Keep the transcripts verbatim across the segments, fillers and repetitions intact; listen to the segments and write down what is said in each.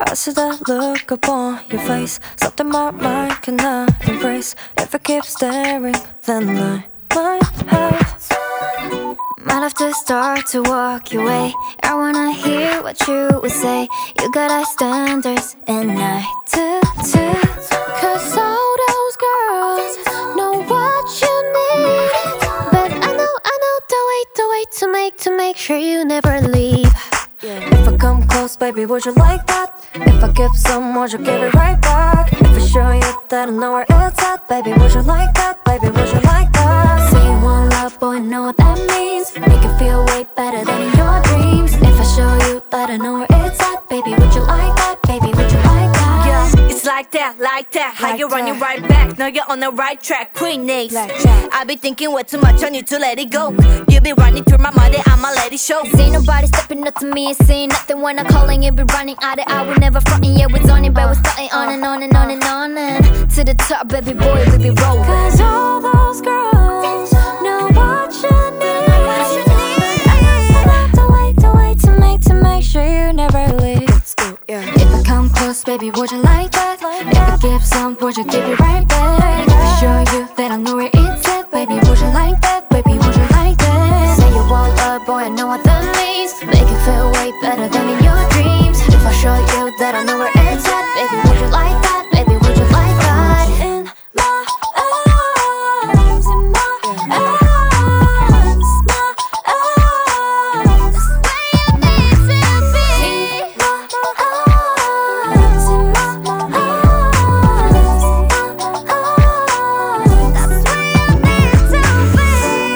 I see that look upon your face, something my mind cannot embrace. If I keep staring, then I might have might have to start to walk your way. I wanna hear what you would say. You got high standards and I do too. Cause all those girls know what you need, but I know, I know the way, the way to make, to make sure you never leave. If I come close, baby, would you like that? If I give some, would you give it right back? If I show you that I know where it's at, baby, would you like that? Baby, would you like that? Say you want love, boy, I know what that means. Make it feel way better than in your dreams. If I show you that I know where it's at, baby, would you like that? Baby, would you like that? Yeah, it's like that, like that. How Like you running that. right back? Know you're on the right track, Queen Ace. Blackjack. I be thinking way too much, I need to let it go. You be running through my mind, I'ma let it show. See nobody stepping up to me and saying nothing when I'm calling. You be running out of I would never frontin', yeah, we're on it, but we're starting on and on and on and on and to the top, baby boy, we be rolling. Cause all those girls know what you need. I know the way, the way to make, to make sure you never leave. If I come close, baby, would you like that? If I give some, would you give it right back? If I show you that I know where it's at, baby, would you like that? Baby, would you like that? Say you want love, boy, I know what that means. Make it feel way better than in your dreams. If I show you that I know where it's at, baby, would you like that? Baby, would you like that? In my arms, in my arms, my arms, Where you need to be. in my arms, in my arms, my arms. That's where you need to be.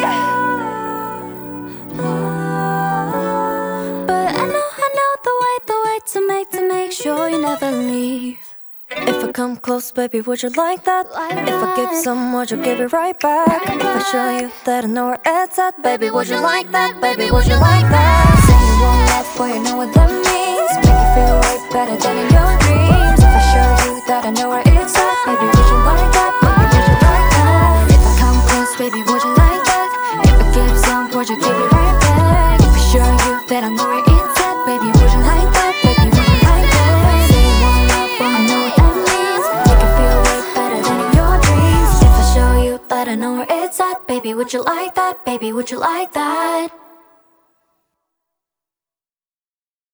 But I know, I know the way, the way to make, to make sure you never leave. If I come close, baby, would you like that? If I give some, would you give it right back? If I show you that I know where it's at, baby, would you like that? Baby, would you like that? Say you want love, boy, you know what that means. Make it feel way better than in your dreams. If I show you that I know where it's at, baby, would you like that? Baby, would you like that? If I come close, baby, would you like that? If I give some, would you give it right back? If I show you that I know where it's at, baby, would you like that? Baby, would you like that? Say you want love, boy, I know what that means. Make it feel way better than in your dreams. If I show you that I know where it's at, baby, would you like that? Baby, would you like that?